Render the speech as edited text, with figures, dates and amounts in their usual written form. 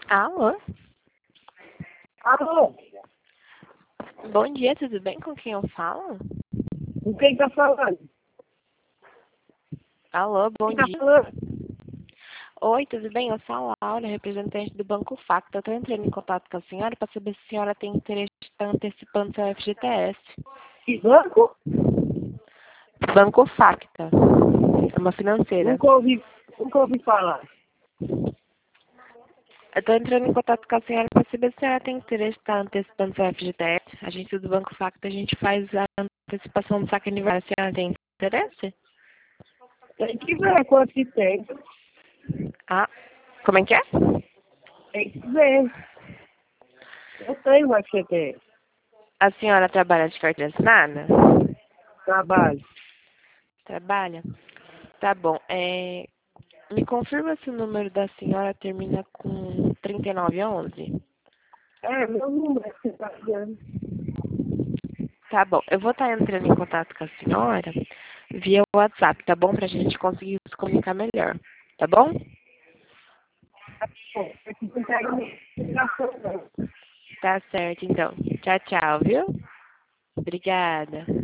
Alô? Alô? Bom dia, tudo bem? Com quem eu falo? Com quem tá falando? Alô, bom Quem tá dia. falando? Oi, tudo bem? Eu sou a Laura, representante do Banco Facta. Eu estou entrando em contato com a senhora para saber se a senhora tem interesse em estar antecipando seu FGTS. Que banco? Banco Facta, é uma financeira. Nunca ouvi falar. Eu estou entrando em contato com a senhora para saber se a senhora tem interesse em estar antecipando seu FGTS. A gente do Banco Facta, a gente faz a antecipação do saque aniversário. A senhora tem interesse? Tem que ver quanto que tem. Ah, como é que é? Tem que ver. Eu tenho uma FGTS. A senhora trabalha de carteira assinada? Trabalho. Trabalha? Tá bom. Me confirma se o número da senhora termina com 3911. É, meu número que você tá ligando. Tá bom. Eu vou estar entrando em contato com a senhora via WhatsApp, tá bom? Pra gente conseguir se comunicar melhor. Tá bom? Pô, aqui não pega minha ligação, não. Tá certo, então. Tchau, tchau, viu? Obrigada.